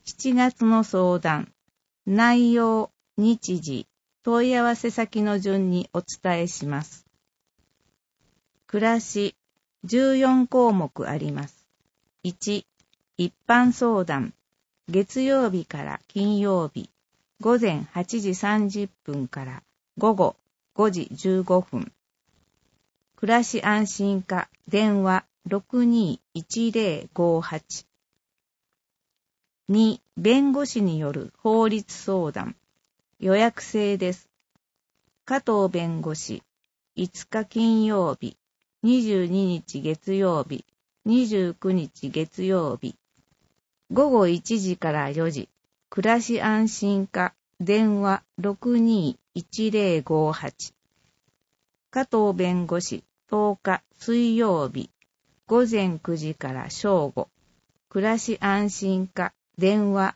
7月の相談、内容、日時、問い合わせ先の順にお伝えします。暮らし、14項目あります。1、一般相談、月曜日から金曜日、午前8時30分から午後5時15分。暮らし安心課電話 621058。2、弁護士による法律相談。予約制です。加藤弁護士、5日金曜日、22日月曜日、29日月曜日。午後1時から4時。暮らし安心課電話 621058。加藤弁護士、10日水曜日、午前9時から正午。暮らし安心課電話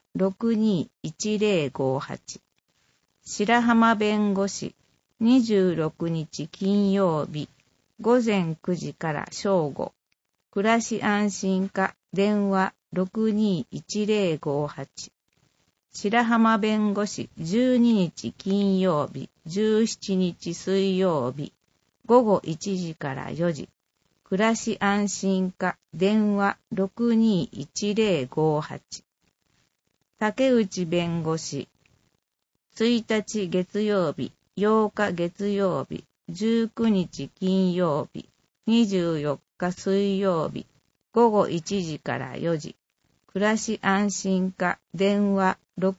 621058。白浜弁護士、26日金曜日、午前9時から正午。暮らし安心課電話 621058。白浜弁護士、12日金曜日、17日水曜日、午後1時から4時。暮らし安心課電話 621058。竹内弁護士、1日月曜日、8日月曜日、19日金曜日、24日水曜日、午後1時から4時。暮らし安心課電話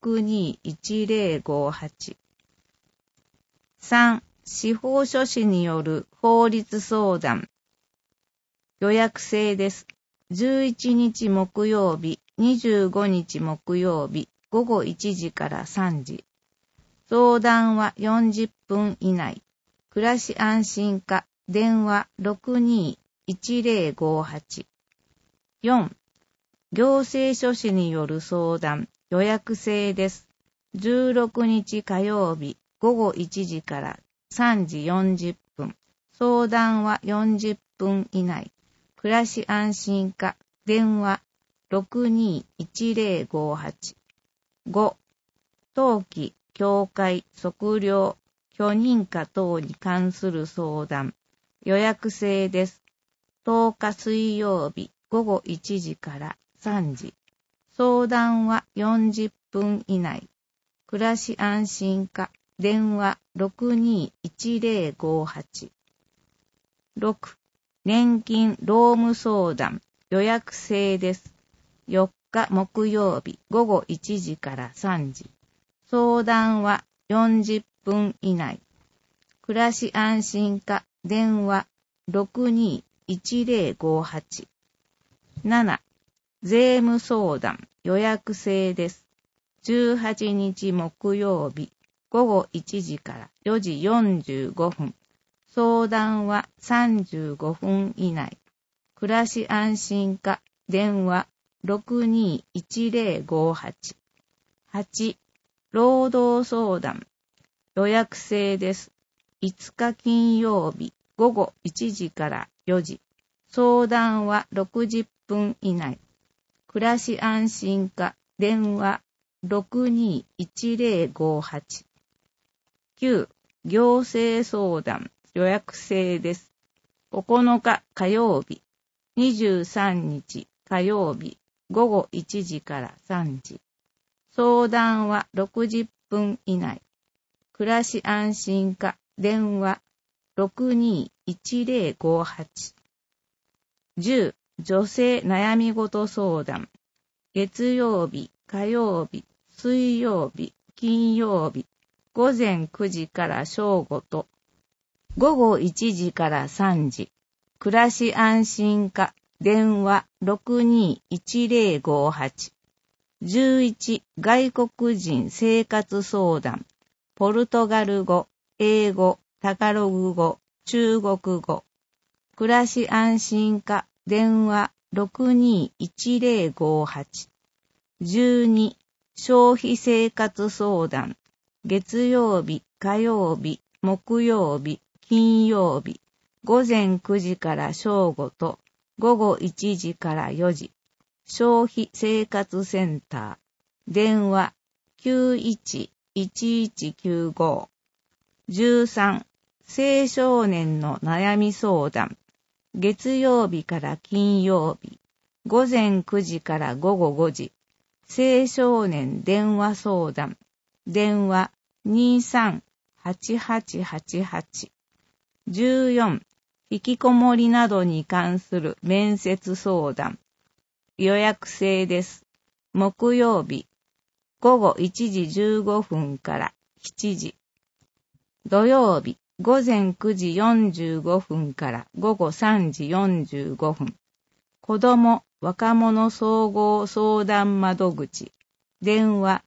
621058。3、司法書士による法律相談。予約制です。11日木曜日、25日木曜日、午後1時から3時。相談は40分以内。暮らし安心課電話 621058。4、行政書士による相談。予約制です。16日火曜日、午後1時から3時40分。相談は40分以内。暮らし安心課電話 621058。5、登記、教会、測量、許認可等に関する相談。予約制です。10日水曜日、午後1時から3時。相談は40分以内。暮らし安心課電話 621058。6、年金労務相談。予約制です。4日木曜日午後1時から3時。相談は40分以内。暮らし安心課電話 621058。7、税務相談。予約制です。18日木曜日午後1時から4時45分。相談は35分以内。暮らし安心課電話 621058。8、労働相談。予約制です。5日金曜日午後1時から4時。相談は60分以内。暮らし安心課電話 621058。9、行政相談。予約制です。9日火曜日、23日火曜日、午後1時から3時。相談は60分以内。暮らし安心課電話 621058。10、女性悩み事相談。月曜日、火曜日、水曜日、金曜日、午前9時から正午と、午後1時から3時。暮らし安心課電話 621058。11、外国人生活相談。ポルトガル語、英語、タガログ語、中国語。暮らし安心課電話 621058。12、消費生活相談。月曜日、火曜日、木曜日、金曜日、午前9時から正午と午後1時から4時。消費生活センター。 電話 91-1195。13、青少年の悩み相談。月曜日から金曜日、午前9時から午後5時。青少年電話相談。電話 23-8888。14、引きこもりなどに関する面接相談。予約制です。木曜日、午後1時15分から7時。土曜日、午前9時45分から午後3時45分。子ども・若者総合相談窓口。電話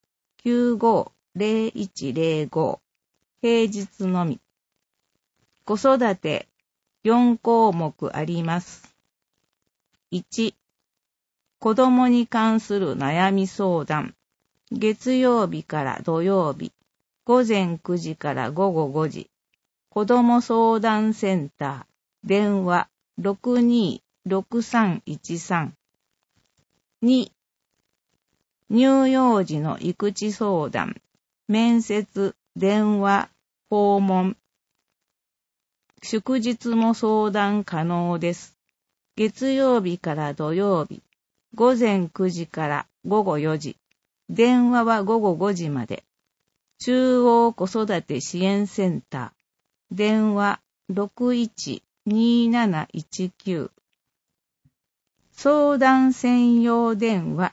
95-0105。平日のみ。子育て4項目あります。1、子どもに関する悩み相談。月曜日から土曜日、午前9時から午後5時。子ども相談センター。電話 62-6313。2、乳幼児の育児相談。面接、電話、訪問。祝日も相談可能です。月曜日から土曜日、午前9時から午後4時。電話は午後5時まで。中央子育て支援センター。電話 61-2719。相談専用電話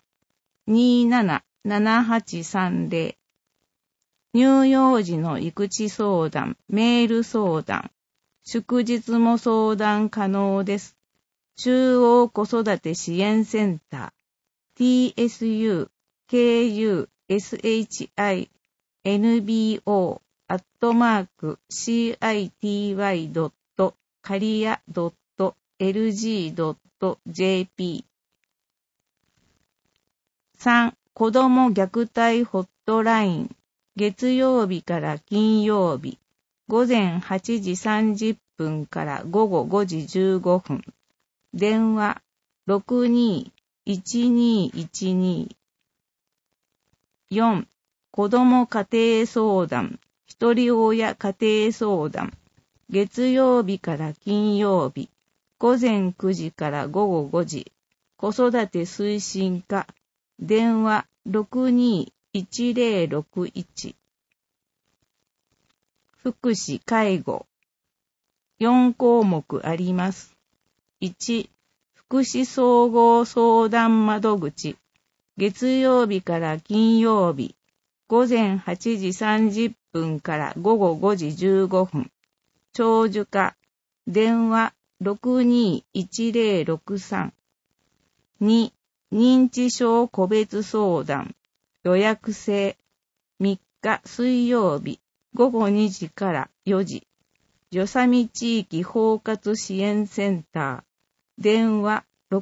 277830。乳幼児の育児相談、メール相談。祝日も相談可能です。中央子育て支援センター。tsukushity.nbo@city.caria.lg.jp。 3、子ども虐待ホットライン。月曜日から金曜日、午前8時30分から午後5時15分。電話 62-1212。4、子ども家庭相談、ひとり親家庭相談。月曜日から金曜日、午前9時から午後5時。子育て推進課。電話 62-1061。福祉介護。4項目あります。1、福祉総合相談窓口。月曜日から金曜日、午前8時30分から午後5時15分。長寿課。電話 62-1063。2、認知症個別相談。予約制。3日水曜日、午後2時から4時。よさみ地域包括支援センター。電話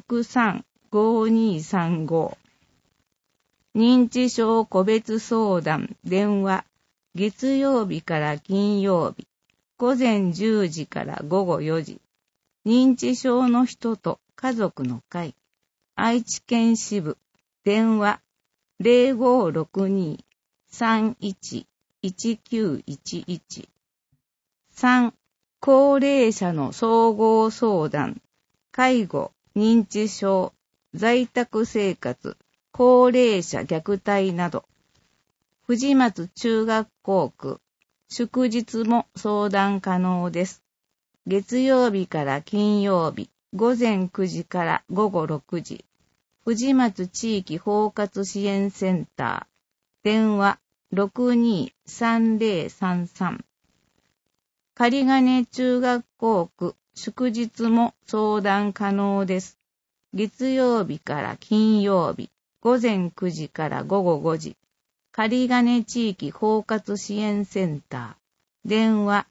63-5235。認知症個別相談。電話。月曜日から金曜日。午前10時から午後4時。認知症の人と家族の会。愛知県支部。電話。0562-31-1911。3、高齢者の総合相談。介護、認知症、在宅生活、高齢者虐待など。藤松中学校区。祝日も相談可能です。月曜日から金曜日、午前9時から午後6時。藤松地域包括支援センター。電話 62-3033。仮金中学校区。祝日も相談可能です。月曜日から金曜日、午前9時から午後5時。仮金地域包括支援センター。電話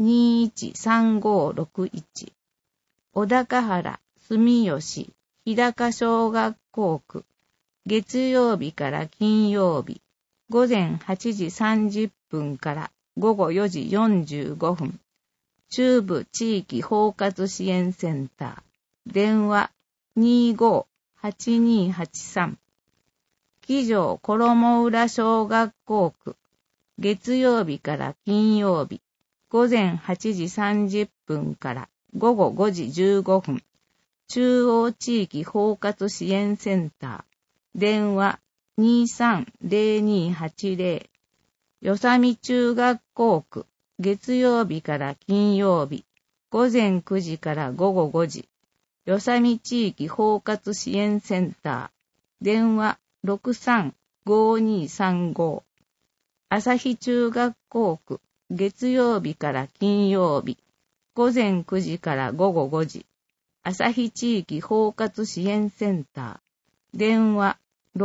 21-3561。小高原、住吉、日高小学校区。月曜日から金曜日、午前8時30分から午後4時45分。中部地域包括支援センター。電話 25-8283。 木城衣浦小学校区、月曜日から金曜日、午前8時30分から午後5時15分、中央地域包括支援センター、電話 230280、よさみ中学校区、月曜日から金曜日、午前9時から午後5時、よさみ地域包括支援センター、電話635235、朝日中学校区、月曜日から金曜日、午前9時から午後5時、朝日地域包括支援センター、電話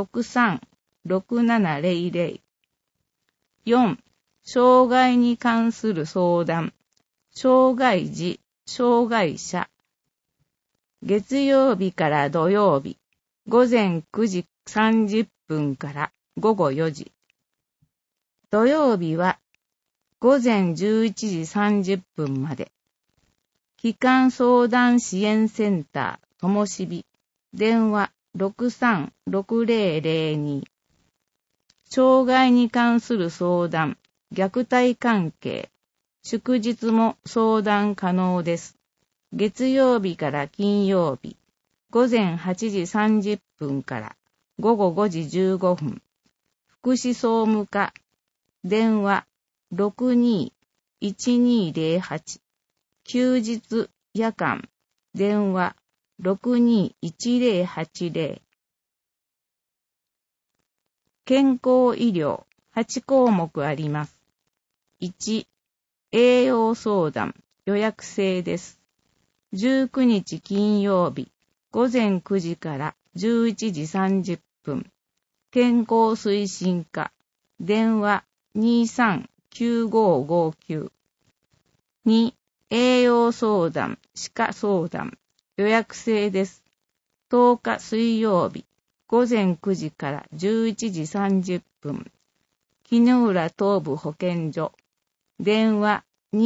636700。4. 障害に関する相談、障害児、障害者。月曜日から土曜日、午前9時30分から午後4時。土曜日は午前11時30分まで。帰還相談支援センター、ともしび、電話636002。障害に関する相談、虐待関係、祝日も相談可能です。月曜日から金曜日、午前8時30分から午後5時15分。福祉総務課、電話621208。休日夜間、電話621080。健康医療8項目あります。1、栄養相談予約制です。19日金曜日午前9時から11時30分。健康推進課電話239559。2、栄養相談歯科相談予約制です。10日水曜日午前9時から11時30分。絹浦東部保健所。電話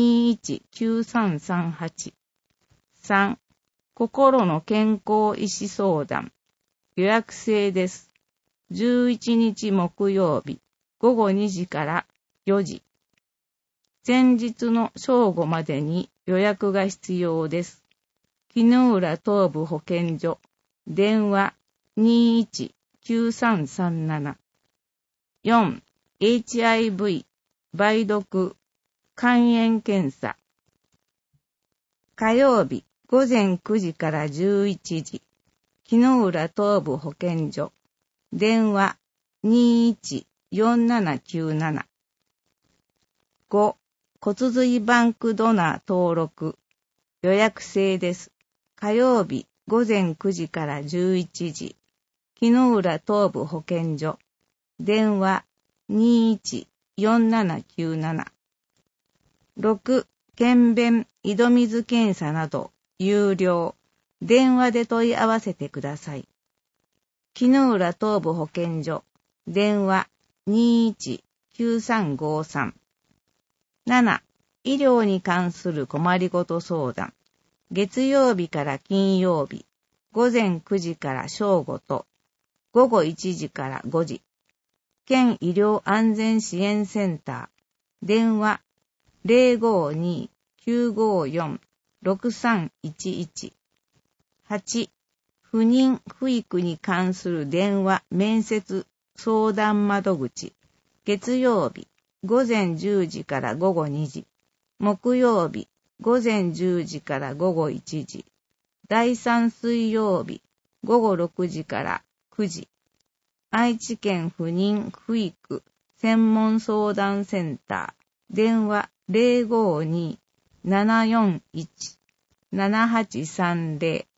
219338。3. 心の健康医師相談。予約制です。11日木曜日午後2時から4時。前日の正午までに予約が必要です。絹浦東部保健所。電話219337。4. HIV、梅毒、肝炎検査。火曜日午前9時から11時。絹浦東部保健所。電話214797。5. 骨髄バンクドナー登録。予約制です。火曜日午前9時から11時。絹浦東部保健所。電話214797。6. 検便、井戸水検査など、有料。電話で問い合わせてください。絹浦東部保健所。電話219353。7. 医療に関する困りごと相談。月曜日から金曜日。午前9時から正午と、午後1時から5時。県医療安全支援センター。電話052-954-6311。8. 不妊不育に関する電話面接相談窓口。月曜日午前10時から午後2時。木曜日午前10時から午後1時。第3水曜日午後6時から9時。愛知県不妊不育専門相談センター。電話052-741-7830。